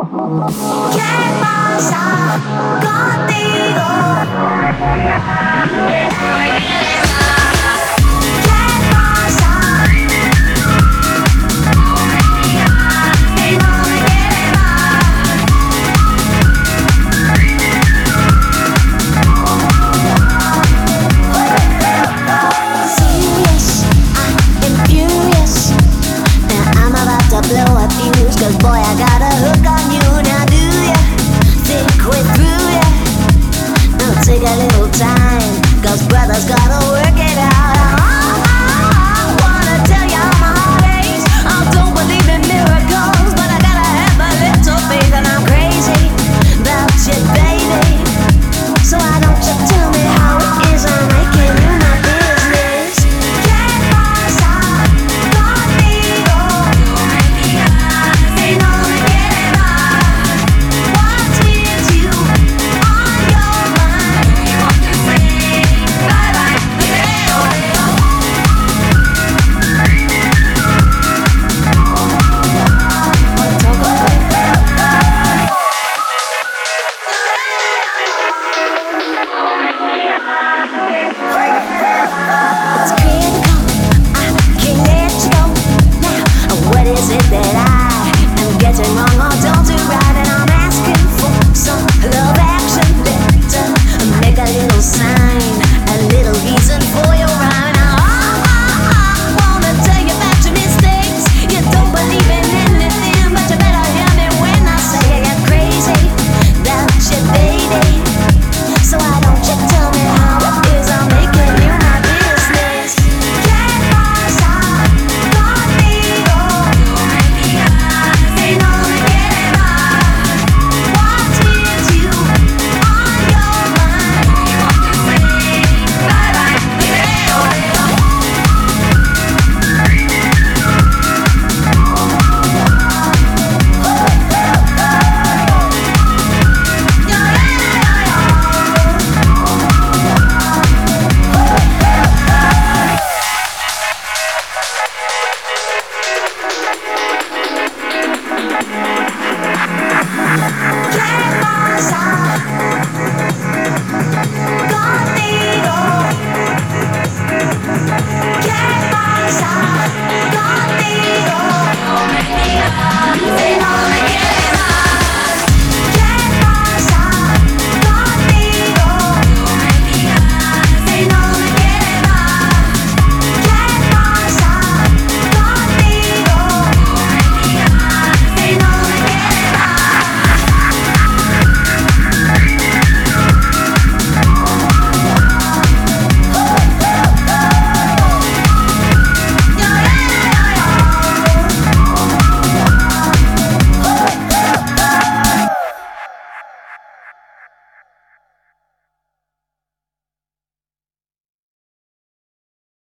¿Qué pasa contigo? ¿Qué pasa? Y no me quiere más. Serious, I am furious. Now I'm about to blow a fuse, 'cause boy I got a hook on you. Now do ya think we're through yet? No, take a little time, 'cause brothers gotta work it out.